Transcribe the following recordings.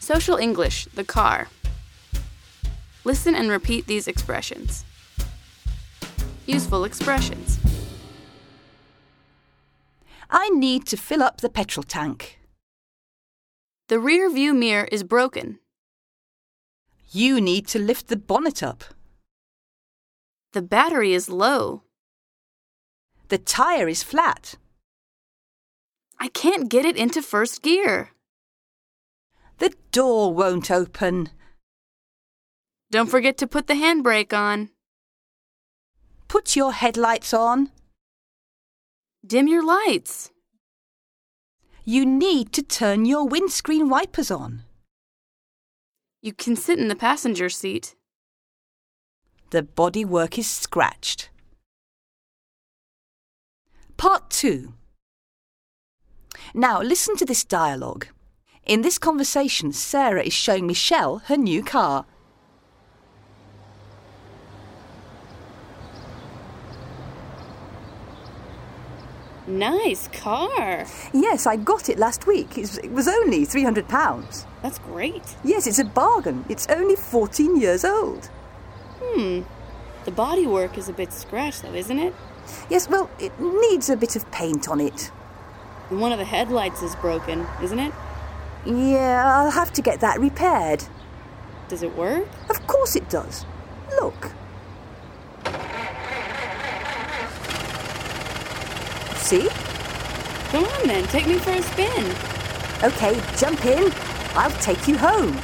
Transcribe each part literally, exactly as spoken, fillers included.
Social English, the car. Listen and repeat these expressions. Useful expressions. I need to fill up the petrol tank. The rear view mirror is broken. You need to lift the bonnet up. The battery is low. The tire is flat. I can't get it into first gear. The door won't open. Don't forget to put the handbrake on. Put your headlights on. Dim your lights. You need to turn your windscreen wipers on. You can sit in the passenger seat. The bodywork is scratched. Part two. Now listen to this dialogue. In this conversation, Sarah is showing Michelle her new car. Nice car. Yes, I got it last week. It was only three hundred pounds. That's great. Yes, it's a bargain. It's only fourteen years old. Hmm. The bodywork is a bit scratched, though, isn't it? Yes, well, it needs a bit of paint on it. And one of the headlights is broken, isn't it? Yeah, I'll have to get that repaired. Does it work? Of course it does. Look. See? Come on then, take me for a spin. Okay, jump in. I'll take you home.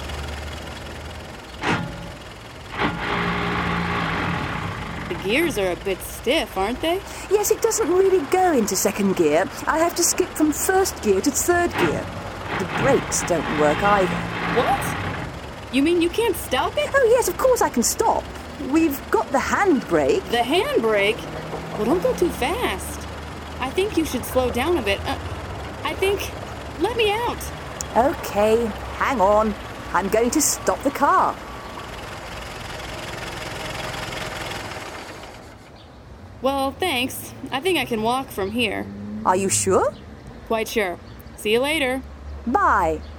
The gears are a bit stiff, aren't they? Yes, it doesn't really go into second gear. I have to skip from first gear to third gear. The brakes don't work either. What? You mean you can't stop it? Oh, yes, of course I can stop. We've got the handbrake. The handbrake? Well, don't go too fast. I think you should slow down a bit. Uh, I think... Let me out. Okay, hang on. I'm going to stop the car. Well, thanks. I think I can walk from here. Are you sure? Quite sure. See you later. Bye.